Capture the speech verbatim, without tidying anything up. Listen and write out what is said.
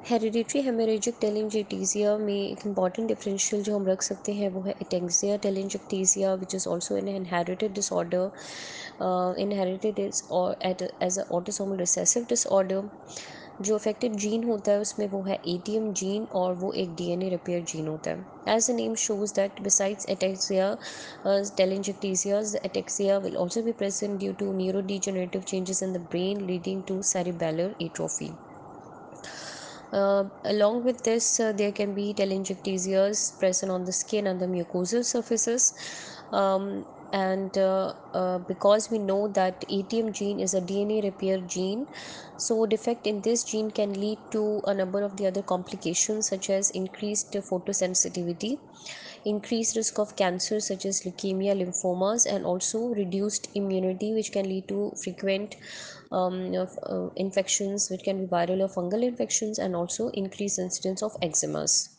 Hereditary haemorrhagic टेलिंजेक्टेसिया में एक important differential जो हम रख सकते हैं वो है ataxia telangiectasia, which is also an inherited disorder, inherited is और as a autosomal recessive disorder. जो अफेक्टेड जीन होता है उसमें वो है ए टी एम जीन, और वो एक D N A repair gene होता है। As the name shows that besides ataxia telangiectasias, the ataxia will also be present due to neurodegenerative changes in the brain leading to cerebellar atrophy. Uh, along with this, uh, there can be telangiectasias present on the skin and the mucosal surfaces. Um, and uh, uh, because we know that A T M gene is a D N A repair gene, so defect in this gene can lead to a number of the other complications, such as increased photosensitivity, increased risk of cancer such as leukemia, lymphomas, and also reduced immunity, which can lead to frequent um, of, uh, infections, which can be viral or fungal infections, and also increased incidence of eczemas.